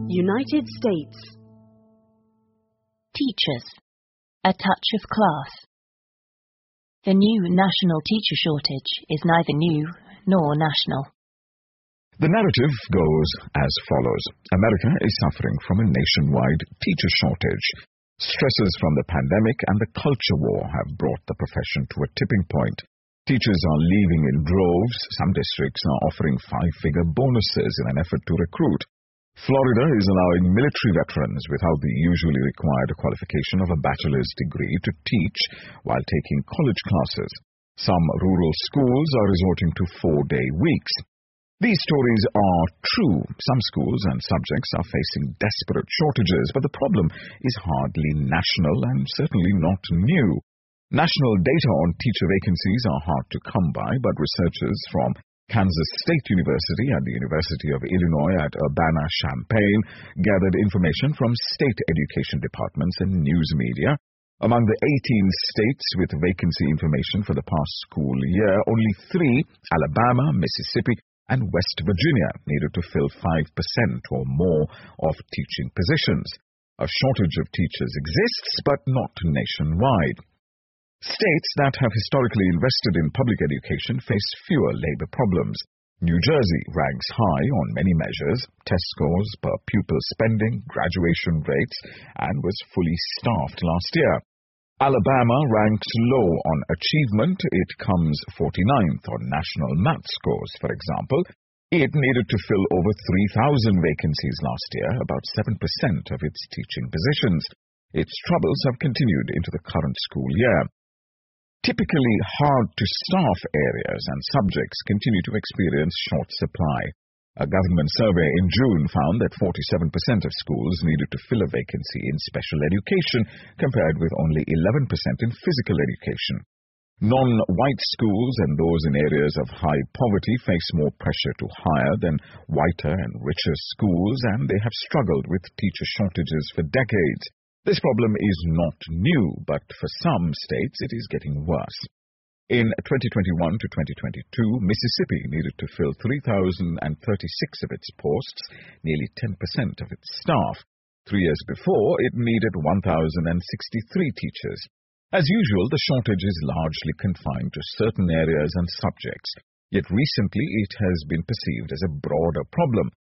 United States. Teachers. A touch of class. The new national teacher shortage is neither new nor national. The narrative goes as follows. America is suffering from a nationwide teacher shortage. Stresses from the pandemic and the culture war have brought the profession to a tipping point. Teachers are leaving in droves. Some districts are offering five-figure bonuses in an effort to recruit. Florida is allowing military veterans without the usually required qualification of a bachelor's degree to teach while taking college classes. Some rural schools are resorting to four-day weeks. These stories are true. Some schools and subjects are facing desperate shortages, but the problem is hardly national and certainly not new. National data on teacher vacancies are hard to come by, but researchers from Kansas State University and the University of Illinois at Urbana-Champaign gathered information from state education departments and news media. Among the 18 states with vacancy information for the past school year, only 3, Alabama, Mississippi, and West Virginia, needed to fill 5% or more of teaching positions. A shortage of teachers exists, but not nationwide. States that have historically invested in public education face fewer labor problems. New Jersey ranks high on many measures, test scores, per pupil spending, graduation rates, and was fully staffed last year. Alabama ranks low on achievement. It comes 49th on national math scores, for example. It needed to fill over 3,000 vacancies last year, about 7% of its teaching positions. Its troubles have continued into the current school year. Typically hard-to-staff areas and subjects continue to experience short supply. A government survey in June found that 47% of schools needed to fill a vacancy in special education, compared with only 11% in physical education. Non-white schools and those in areas of high poverty face more pressure to hire than whiter and richer schools, and they have struggled with teacher shortages for decades. This problem is not new, but for some states it is getting worse. In 2021 to 2022, Mississippi needed to fill 3,036 of its posts, nearly 10% of its staff. 3 years before, it needed 1,063 teachers. As usual, the shortage is largely confined to certain areas and subjects. Yet recently, it has been perceived as a broader problem.